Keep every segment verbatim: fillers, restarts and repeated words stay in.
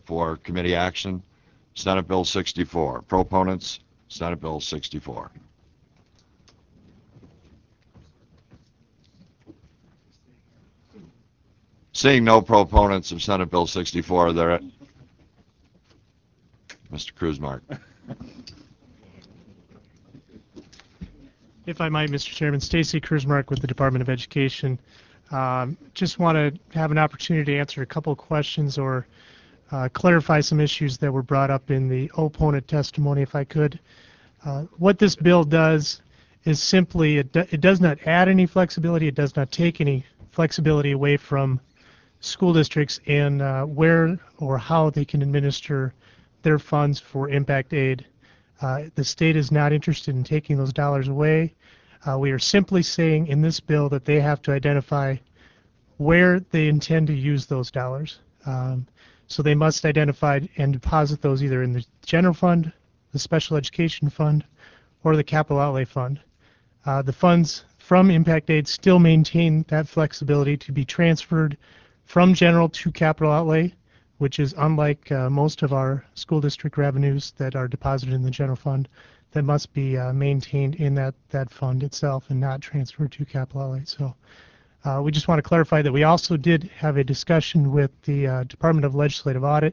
for committee action, Senate Bill sixty-four. Proponents, Senate Bill sixty-four. Seeing no proponents of Senate Bill sixty-four, there, Mister Kruzmark. If I might, Mister Chairman, Stacy Kruzmark with the Department of Education. Um, just want to have an opportunity to answer a couple of questions or uh, clarify some issues that were brought up in the opponent testimony, if I could. Uh, what this bill does is simply, it, do, it does not add any flexibility, it does not take any flexibility away from school districts in uh, where or how they can administer their funds for impact aid. Uh, the state is not interested in taking those dollars away. Uh, we are simply saying in this bill that they have to identify where they intend to use those dollars. Um, so they must identify and deposit those either in the general fund, the special education fund, or the capital outlay fund. Uh, the funds from impact aid still maintain that flexibility to be transferred from general to capital outlay, which is unlike uh, most of our school district revenues that are deposited in the general fund, that must be uh, maintained in that, that fund itself and not transferred to capital outlay. So uh, we just want to clarify that we also did have a discussion with the uh, Department of Legislative Audit,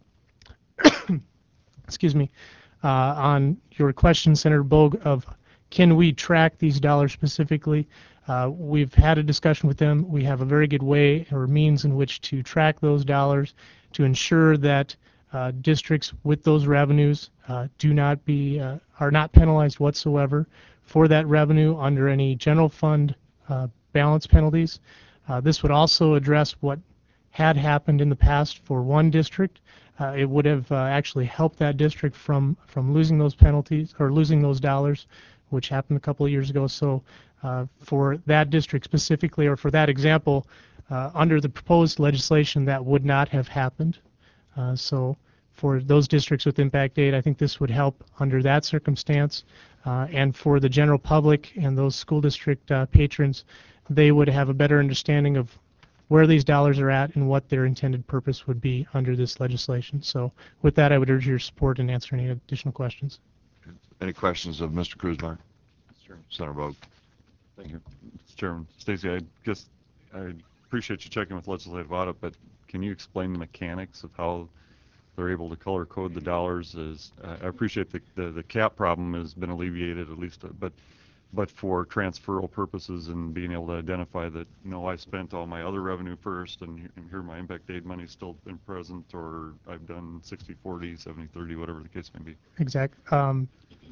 excuse me, uh, on your question, Senator Bogue, of can we track these dollars specifically? Uh, we've had a discussion with them. We have a very good way or means in which to track those dollars to ensure that uh, districts with those revenues uh, do not be uh, are not penalized whatsoever for that revenue under any general fund uh, balance penalties. Uh, this would also address what had happened in the past for one district. Uh, it would have uh, actually helped that district from from losing those penalties or losing those dollars, which happened a couple of years ago. So uh, for that district specifically, or for that example, uh, under the proposed legislation, that would not have happened. Uh, so for those districts with impact aid, I think this would help under that circumstance. Uh, and for the general public and those school district uh, patrons, they would have a better understanding of where these dollars are at and what their intended purpose would be under this legislation. So with that, I would urge your support and answer any additional questions. Any questions of Mister Kruzmark? Sure. Senator Bogue. Thank you, Mister Chairman. Stacy, I guess I appreciate you checking with legislative audit, but can you explain the mechanics of how they're able to color code the dollars? As uh, I appreciate the, the the cap problem has been alleviated at least, uh, but but for transferal purposes and being able to identify that, you know, I spent all my other revenue first and here, and here my impact aid money's still been present, or I've done sixty forty, seventy thirty, whatever the case may be. Exact. Um,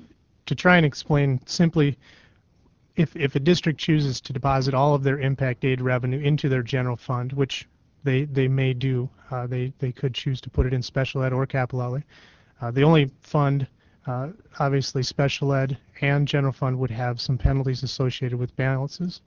to try and explain simply, if, if a district chooses to deposit all of their impact aid revenue into their general fund, which they, they may do, uh, they, they could choose to put it in special ed or capital outlay. Uh, the only fund, uh, obviously special ed and general fund, would have some penalties associated with balances.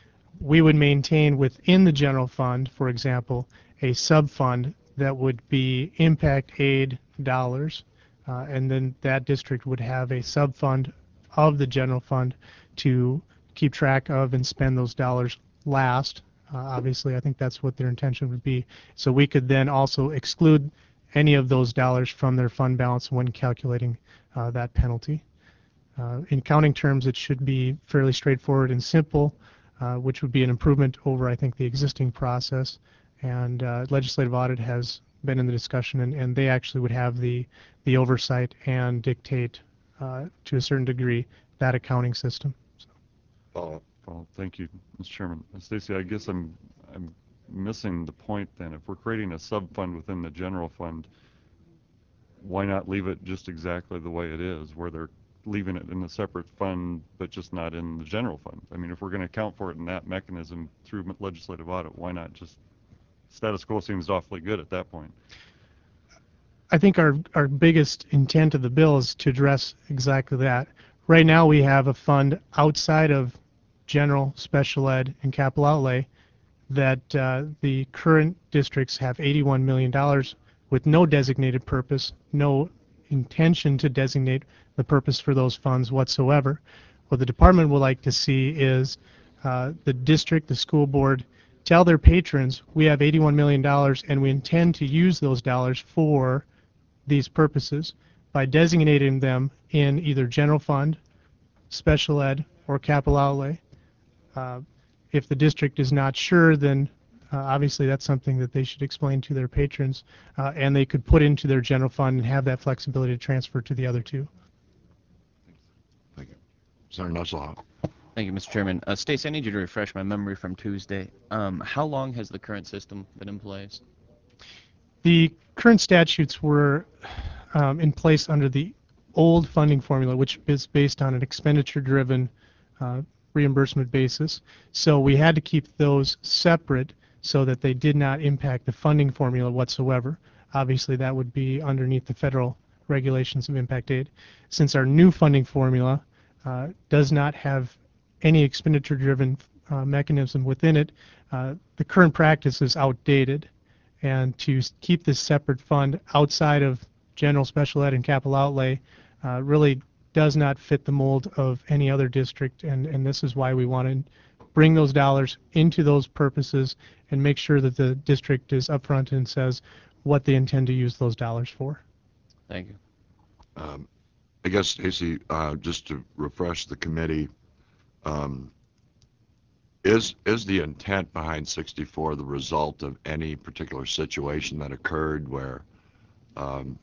We would maintain within the general fund, for example, a sub-fund that would be impact aid dollars, uh, and then that district would have a sub-fund of the general fund to keep track of and spend those dollars last. Uh, obviously, I think that's what their intention would be. So we could then also exclude any of those dollars from their fund balance when calculating uh, that penalty. Uh, in accounting terms, it should be fairly straightforward and simple, uh, which would be an improvement over, I think, the existing process. And uh, legislative audit has been in the discussion, and, and they actually would have the, the oversight and dictate, uh, to a certain degree, that accounting system. So. Follow. Well, thank you, Mister Chairman. Stacy, I guess I'm I'm missing the point then. If we're creating a sub-fund within the general fund, why not leave it just exactly the way it is, where they're leaving it in a separate fund but just not in the general fund? I mean, if we're going to account for it in that mechanism through legislative audit, why not just status quo? Seems awfully good at that point. I think our, our biggest intent of the bill is to address exactly that. Right now we have a fund outside of general, special ed, and capital outlay that uh, the current districts have eighty-one million dollars with no designated purpose, no intention to designate the purpose for those funds whatsoever. What the department would like to see is uh, the district, the school board, tell their patrons, we have eighty-one million dollars and we intend to use those dollars for these purposes by designating them in either general fund, special ed, or capital outlay. Uh, if the district is not sure, then uh, obviously that's something that they should explain to their patrons, uh, and they could put into their general fund and have that flexibility to transfer to the other two. Thank you. Senator Nusselhoff. Thank you, Mister Chairman. Uh, Stace, I need you to refresh my memory from Tuesday. Um, how long has the current system been in place? The current statutes were um, in place under the old funding formula, which is based on an expenditure-driven uh, reimbursement basis. So we had to keep those separate so that they did not impact the funding formula whatsoever. Obviously, that would be underneath the federal regulations of impact aid. Since our new funding formula uh, does not have any expenditure-driven uh, mechanism within it, uh, the current practice is outdated. And to keep this separate fund outside of general, special ed, and capital outlay uh, really does not fit the mold of any other district, and, and this is why we want to bring those dollars into those purposes and make sure that the district is upfront and says what they intend to use those dollars for. Thank you. Um, I guess, Stacy, uh, just to refresh the committee, um, is is the intent behind sixty-four the result of any particular situation that occurred where um,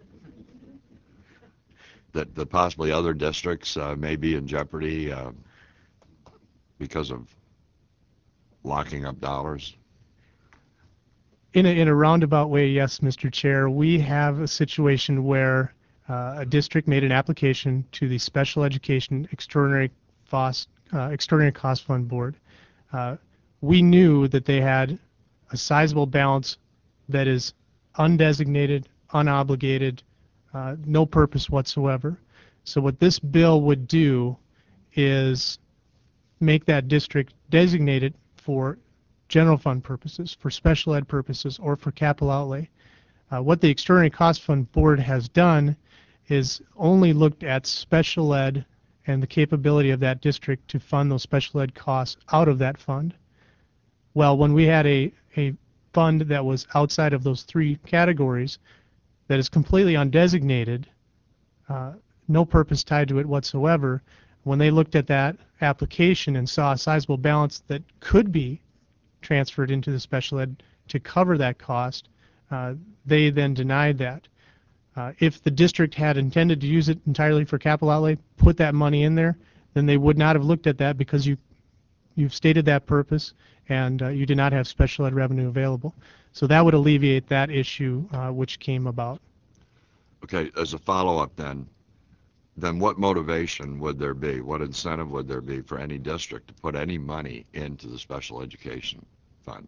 that, that possibly other districts uh, may be in jeopardy uh, because of locking up dollars? In a, in a roundabout way, yes, Mister Chair. We have a situation where uh, a district made an application to the Special Education Extraordinary Cost, uh, Extraordinary Cost Fund Board. Uh, we knew that they had a sizable balance that is undesignated, unobligated, uh, no purpose whatsoever. So what this bill would do is make that district designated for general fund purposes, for special ed purposes, or for capital outlay. Uh, what the Extraordinary Cost Fund Board has done is only looked at special ed and the capability of that district to fund those special ed costs out of that fund. Well, when we had a, a fund that was outside of those three categories that is completely undesignated, uh, no purpose tied to it whatsoever, when they looked at that application and saw a sizable balance that could be transferred into the special ed to cover that cost, uh, they then denied that. Uh, if the district had intended to use it entirely for capital outlay, put that money in there, then they would not have looked at that because you, you've stated that purpose and uh, you did not have special ed revenue available. So that would alleviate that issue uh, which came about. Okay, as a follow-up then, then what motivation would there be, what incentive would there be for any district to put any money into the special education fund?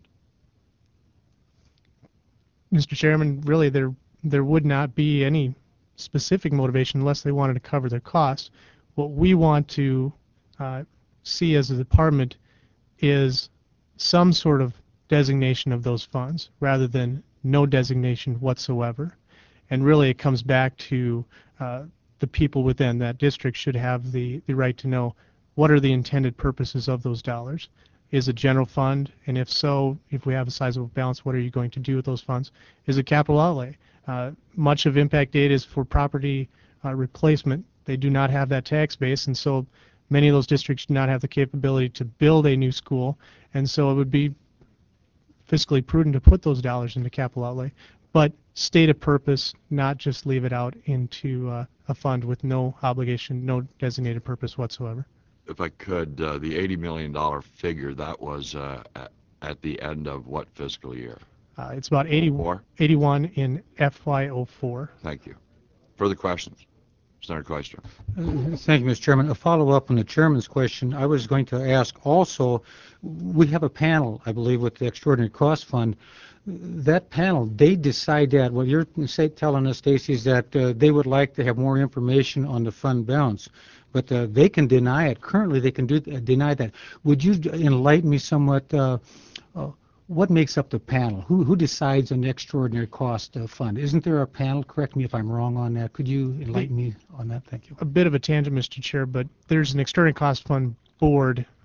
Mister Chairman, really there there would not be any specific motivation unless they wanted to cover their costs. What we want to uh, see as a department is some sort of designation of those funds rather than no designation whatsoever. And really it comes back to uh, the people within that district should have the, the right to know what are the intended purposes of those dollars. Is it general fund? And if so, if we have a sizable balance, what are you going to do with those funds? Is it capital outlay? Uh, much of impact aid is for property uh, replacement. They do not have that tax base, and so many of those districts do not have the capability to build a new school, and so it would be fiscally prudent to put those dollars into capital outlay, but state a purpose, not just leave it out into uh, a fund with no obligation, no designated purpose whatsoever. If I could, uh, the eighty million dollars figure, that was uh, at, at the end of what fiscal year? Uh, it's about eighty, eighty-one in F Y oh four. Thank you. Further questions? Senator Clijsters. Uh, Thank you, Mister Chairman. A follow-up on the chairman's question. I was going to ask also, we have a panel, I believe, with the Extraordinary Cost Fund. That panel, they decide that. What you're say, telling us, Stacy, is that uh, they would like to have more information on the fund balance, but uh, they can deny it. Currently, they can do uh, deny that. Would you enlighten me somewhat? Uh, uh, what makes up the panel? Who who decides on the extraordinary cost uh, fund? Isn't there a panel? Correct me if I'm wrong on that. Could you enlighten me on that? Thank you. A bit of a tangent, Mister Chair, but there's an extraordinary cost fund board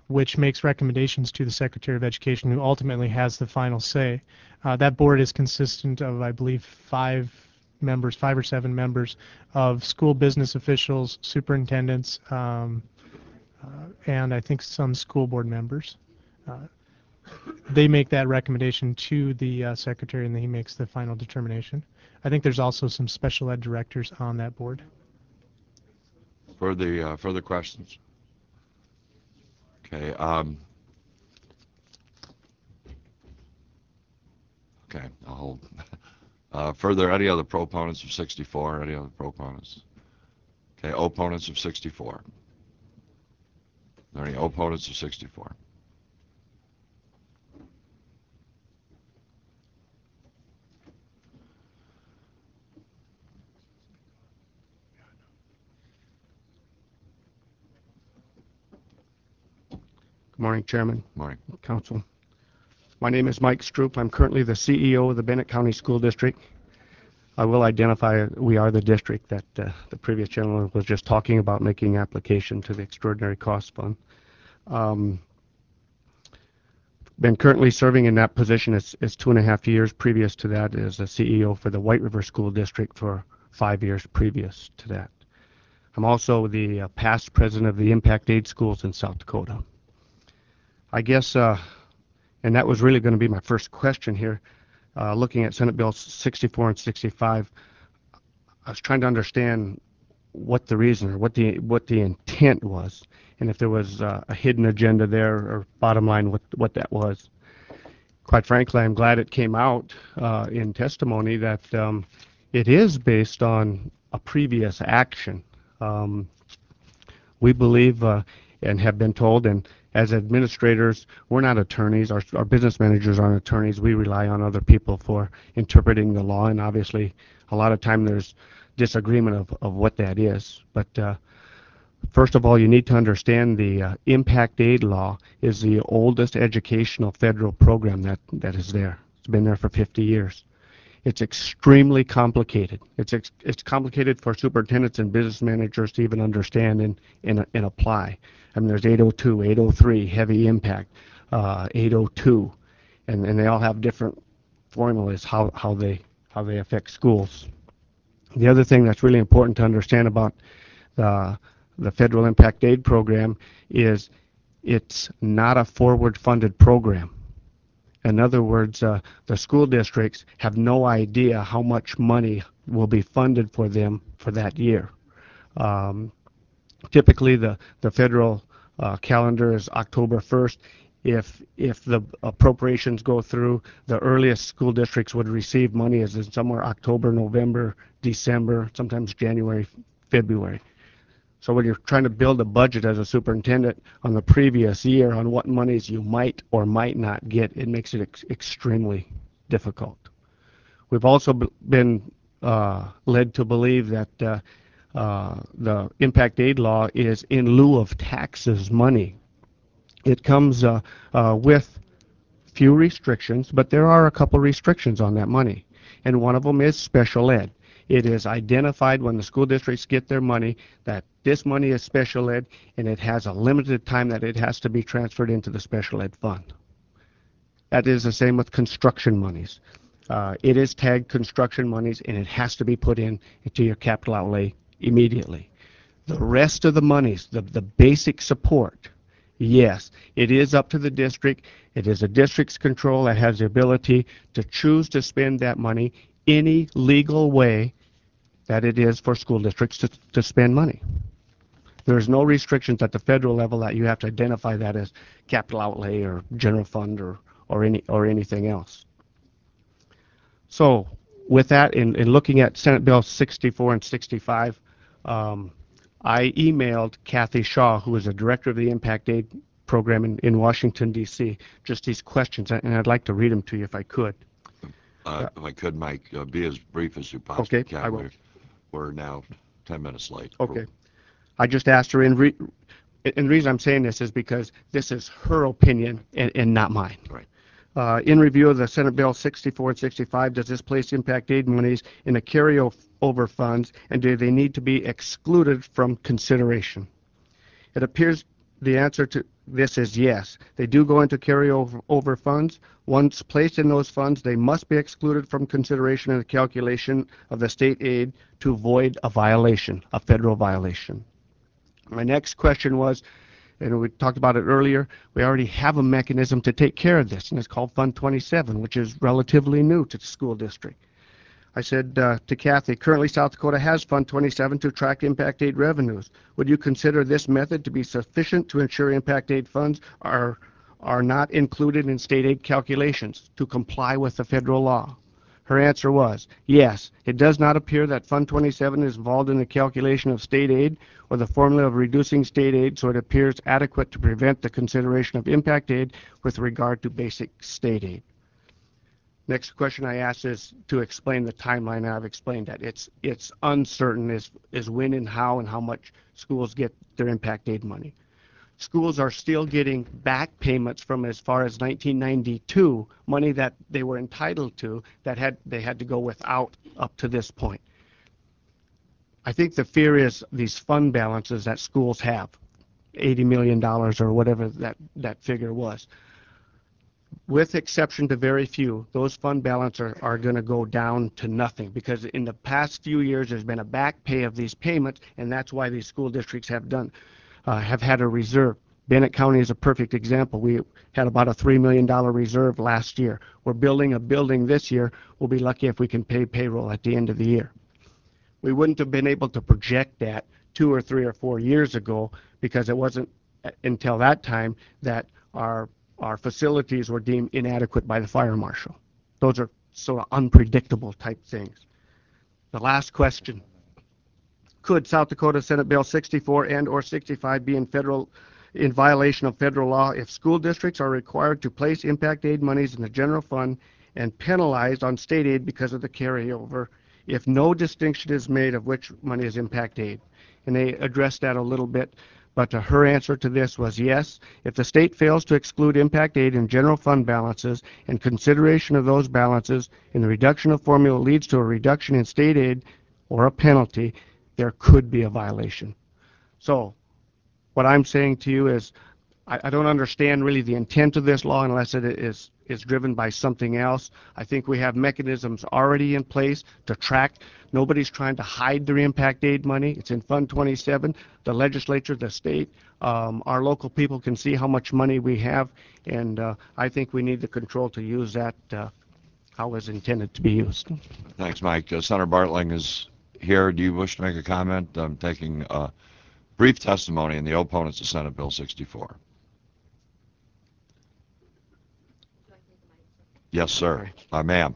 which makes recommendations to the Secretary of Education, who ultimately has the final say. Uh, that board is consistent of, I believe, five members, five or seven members of school business officials, superintendents, um, uh, and I think some school board members. Uh, they make that recommendation to the uh, secretary, and then he makes the final determination. I think there's also some special ed directors on that board. Further, uh, further questions? Okay. Um, okay, I'll hold. Uh, further, any other proponents of sixty-four? Any other proponents? Okay, opponents of sixty-four. Are there any opponents of sixty-four? Good morning, Chairman, Morning. Council. My name is Mike Stroop. I'm currently the C E O of the Bennett County School District. I will identify we are the district that uh, the previous gentleman was just talking about making application to the Extraordinary Cost Fund. Um, been currently serving in that position as, as two and a half years. Previous to that as a C E O for the White River School District for five years previous to that. I'm also the uh, past president of the Impact Aid Schools in South Dakota. I guess, uh, and that was really going to be my first question here, uh, looking at Senate Bill sixty-four and sixty-five, I was trying to understand what the reason or what the what the intent was, and if there was uh, a hidden agenda there, or bottom line, what what that was. Quite frankly, I'm glad it came out uh, in testimony that um, it is based on a previous action. Um, we believe uh, and have been told, and as administrators, we're not attorneys. Our, our business managers aren't attorneys. We rely on other people for interpreting the law, and obviously a lot of time there's disagreement of, of what that is. But uh, first of all, you need to understand the uh, Impact Aid Law is the oldest educational federal program that, that is there. It's been there for fifty years. It's extremely complicated. It's ex it's complicated for superintendents and business managers to even understand and, and, and apply. I mean, there's eight oh two, eight oh three, heavy impact, uh, eight oh two, and, and they all have different formulas how, how they how they affect schools. The other thing that's really important to understand about the the Federal Impact Aid Program is it's not a forward-funded program. In other words, uh, the school districts have no idea how much money will be funded for them for that year. Um, typically, the, the federal uh, calendar is October first. If, if the appropriations go through, the earliest school districts would receive money is in somewhere October, November, December, sometimes January, February. So when you're trying to build a budget as a superintendent on the previous year on what monies you might or might not get, it makes it ex extremely difficult. We've also been uh, led to believe that uh, uh, the Impact Aid Law is in lieu of taxes money. It comes uh, uh, with few restrictions, but there are a couple restrictions on that money, and one of them is special ed. It is identified when the school districts get their money that this money is special ed, and it has a limited time that it has to be transferred into the special ed fund. That is the same with construction monies. Uh, it is tagged construction monies, and it has to be put in into your capital outlay immediately. The rest of the monies, the, the basic support, yes, it is up to the district. It is a district's control that has the ability to choose to spend that money any legal way that it is for school districts to, to spend money. There's no restrictions at the federal level that you have to identify that as capital outlay or general fund or, or, any, or anything else. So with that, in, in looking at Senate Bill sixty-four and sixty-five, um, I emailed Kathy Shaw, who is the director of the Impact Aid Program in, in Washington, D C, just these questions, and I'd like to read them to you if I could. Uh, if I could, Mike, uh, be as brief as you possibly Okay, can. I will. We're, we're now ten minutes late. Okay. I just asked her, in re and the reason I'm saying this is because this is her opinion and, and not mine. Right. Uh, in review of the Senate Bill sixty-four and sixty-five, does this place impact aid monies in the carryover funds, and do they need to be excluded from consideration? It appears the answer to this is yes. They do go into carryover over funds. Once placed in those funds, they must be excluded from consideration in the calculation of the state aid to avoid a violation, a federal violation. My next question was, and we talked about it earlier, we already have a mechanism to take care of this, and it's called Fund twenty-seven, which is relatively new to the school district. I said uh, to Kathy, currently South Dakota has Fund twenty-seven to track impact aid revenues. Would you consider this method to be sufficient to ensure impact aid funds are, are not included in state aid calculations to comply with the federal law? Her answer was, yes, it does not appear that Fund twenty-seven is involved in the calculation of state aid or the formula of reducing state aid, so it appears adequate to prevent the consideration of impact aid with regard to basic state aid. Next question I asked is to explain the timeline, and I've explained that. It's, it's uncertain as, as when and how and how much schools get their impact aid money. Schools are still getting back payments from as far as nineteen ninety-two, money that they were entitled to that had they had to go without up to this point. I think the fear is these fund balances that schools have, eighty million dollars or whatever that, that figure was. With exception to very few, those fund balances are, are going to go down to nothing because in the past few years there's been a back pay of these payments, and that's why these school districts have done uh, have had a reserve. Bennett County is a perfect example. We had about a three million dollar reserve last year. We're building a building this year. We'll be lucky if we can pay payroll at the end of the year. We wouldn't have been able to project that two or three or four years ago because it wasn't until that time that our our facilities were deemed inadequate by the fire marshal. Those are sort of unpredictable type things. The last question. Could South Dakota Senate Bill sixty-four and or sixty-five be in federal in violation of federal law if school districts are required to place impact aid monies in the general fund and penalized on state aid because of the carryover if no distinction is made of which money is impact aid? And they addressed that a little bit. But uh, her answer to this was yes. If the state fails to exclude impact aid in general fund balances and consideration of those balances in the reduction of formula leads to a reduction in state aid or a penalty, there could be a violation. So what I'm saying to you is I, I don't understand really the intent of this law unless it is is driven by something else. I think we have mechanisms already in place to track. Nobody's trying to hide their impact aid money. It's in Fund twenty-seven. The legislature, the state, um, our local people can see how much money we have, and uh, I think we need the control to use that uh, how it's intended to be used. Thanks, Mike. Uh, Senator Bartling is here. Do you wish to make a comment? I'm taking uh, brief testimony in the opponents to Senate Bill sixty-four. Yes, sir. Uh, ma'am.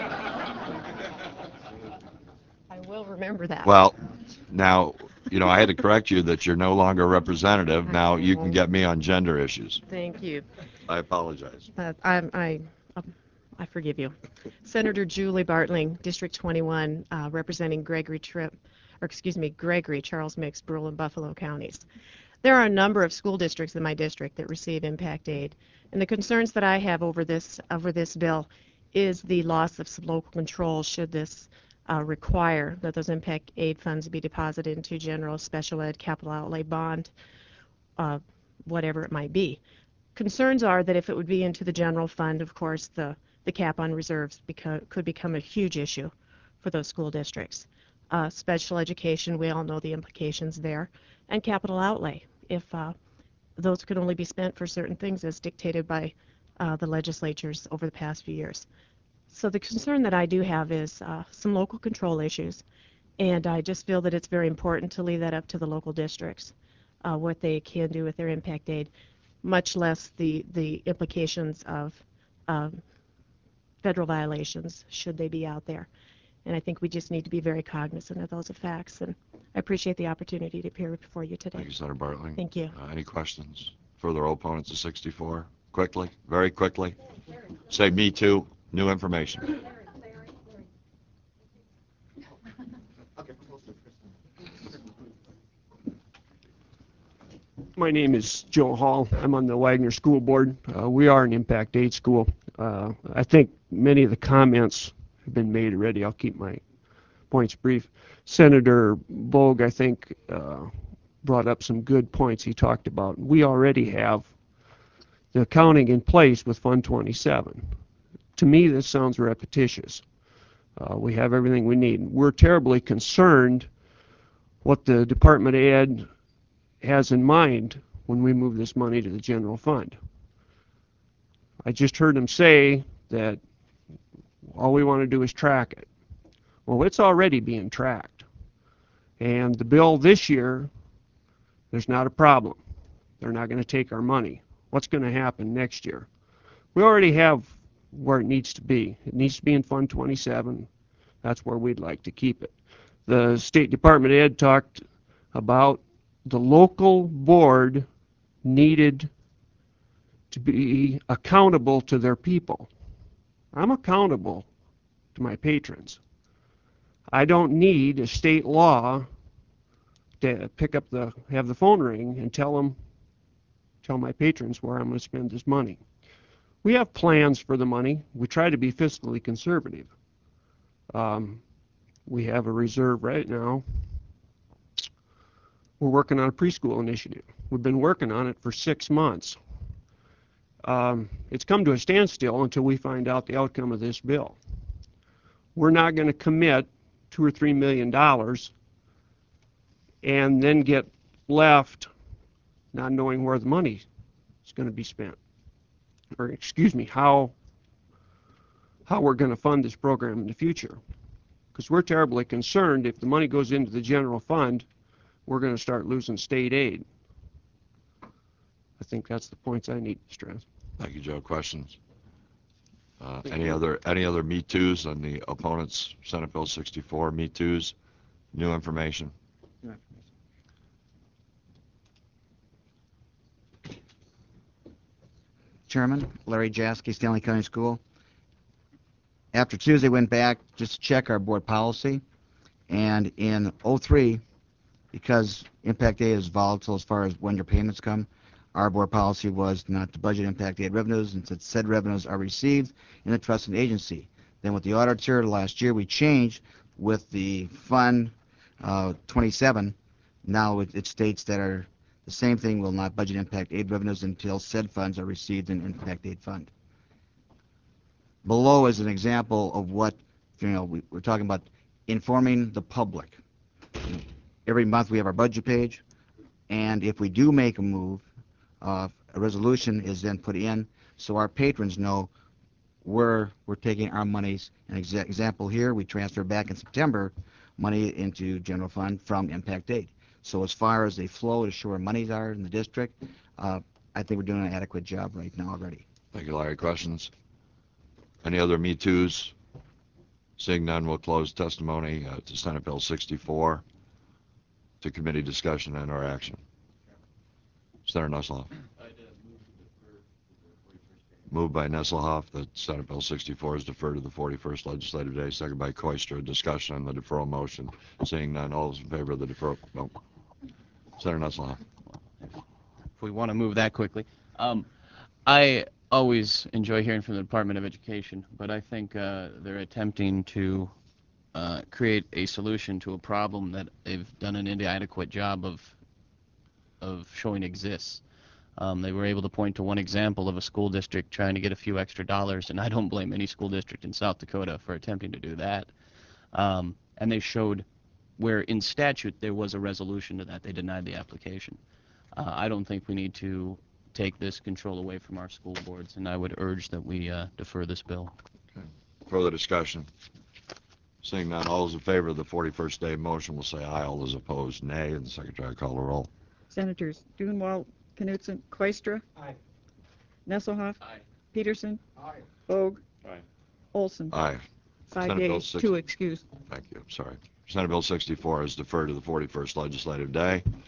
I will remember that. Well, now, you know, I had to correct you that you're no longer a representative. Now you can get me on gender issues. Thank you. I apologize. Uh, I, I, um, I forgive you. Senator Julie Bartling, District twenty-one, uh, representing Gregory Tripp, or excuse me, Gregory, Charles Mix, Brule, and Buffalo counties. There are a number of school districts in my district that receive impact aid, and the concerns that I have over this over this bill is the loss of some local control should this uh, require that those impact aid funds be deposited into general, special ed, capital outlay bond, uh, whatever it might be. Concerns are that if it would be into the general fund, of course, the, the cap on reserves beco- could become a huge issue for those school districts. Uh, special education, we all know the implications there, and capital outlay, if uh, those could only be spent for certain things as dictated by uh, the legislatures over the past few years. So the concern that I do have is uh, some local control issues, and I just feel that it's very important to leave that up to the local districts, uh, what they can do with their impact aid, much less the, the implications of um, federal violations should they be out there. And I think we just need to be very cognizant of those facts. And I appreciate the opportunity to appear before you today. Thank you, Senator Bartling. Thank you. Uh, any questions? Further opponents of sixty-four? Quickly, very quickly. Say me too. New information. My name is Joe Hall. I'm on the Wagner School Board. Uh, we are an impact aid school. Uh, I think many of the comments have been made already. I'll keep my points brief. Senator Bogue, I think, uh, brought up some good points he talked about. We already have the accounting in place with Fund twenty-seven. To me, this sounds repetitious. Uh, we have everything we need. We're terribly concerned what the Department of Ed has in mind when we move this money to the general fund. I just heard him say that all we want to do is track it. Well, it's already being tracked. And the bill this year, there's not a problem. They're not going to take our money. What's going to happen next year? We already have where it needs to be. It needs to be in Fund twenty-seven. That's where we'd like to keep it. The State Department of Ed talked about the local board needed to be accountable to their people. I'm accountable to my patrons. I don't need a state law to pick up the, have the phone ring and tell them, tell my patrons where I'm going to spend this money. We have plans for the money. We try to be fiscally conservative. Um, we have a reserve right now. We're working on a preschool initiative. We've been working on it for six months. Um, it's come to a standstill until we find out the outcome of this bill. We're not going to commit two or three million dollars and then get left not knowing where the money is going to be spent, or excuse me, how how we're going to fund this program in the future. Because we're terribly concerned if the money goes into the general fund, we're going to start losing state aid. I think that's the points I need to stress. Thank you, Joe. Questions? Uh, any other any other Me Too's on the opponent's Senate Bill sixty-four? Me Too's? New information? Chairman, Larry Jaski, Stanley County School. After Tuesday, went back just to check our board policy, and in oh three, because impact aid is volatile as far as when your payments come, our board policy was not to budget impact aid revenues, and said said revenues are received in the trust and agency. Then with the auditor last year, we changed with the Fund uh, twenty-seven. Now it, it states that our the same thing will not budget impact aid revenues until said funds are received in impact aid fund. Below is an example of what, you know, we, we're talking about informing the public. You know, every month we have our budget page, and if we do make a move, uh, a resolution is then put in so our patrons know where we're taking our monies. An exa example here, we transfer back in September money into general fund from impact aid. So as far as the flow to show where monies are in the district, uh, I think we're doing an adequate job right now already. Thank you, Larry. Questions? Any other Me Too's? Seeing none, we'll close testimony uh, to Senate Bill sixty-four to committee discussion and or action. Senator Nusselhoff. Moved by Nusselhoff that Senate Bill sixty-four is deferred to the forty-first legislative day. Second by Koistra. Discussion on the deferral motion. Seeing none, all those in favor of the deferral. No. Senator Nusselhoff. If we want to move that quickly. Um, I always enjoy hearing from the Department of Education, but I think uh, they're attempting to uh, create a solution to a problem that they've done an inadequate job of of showing exists. Um, they were able to point to one example of a school district trying to get a few extra dollars, and I don't blame any school district in South Dakota for attempting to do that. Um, and they showed where in statute there was a resolution to that. They denied the application. Uh, I don't think we need to take this control away from our school boards, and I would urge that we uh, defer this bill. Okay. Further discussion? Seeing none, all those in favor of the forty-first day motion will say aye. All those opposed, nay. And the Secretary will call the roll. Senators Dunewald, Knutson, Koistra. Aye. Nesselhoff. Aye. Peterson. Aye. Vogue. Aye. Olson. Aye. Five Senate Bill days, six- two excused. Thank you. Sorry. Senate Bill sixty-four is deferred to the forty-first legislative day.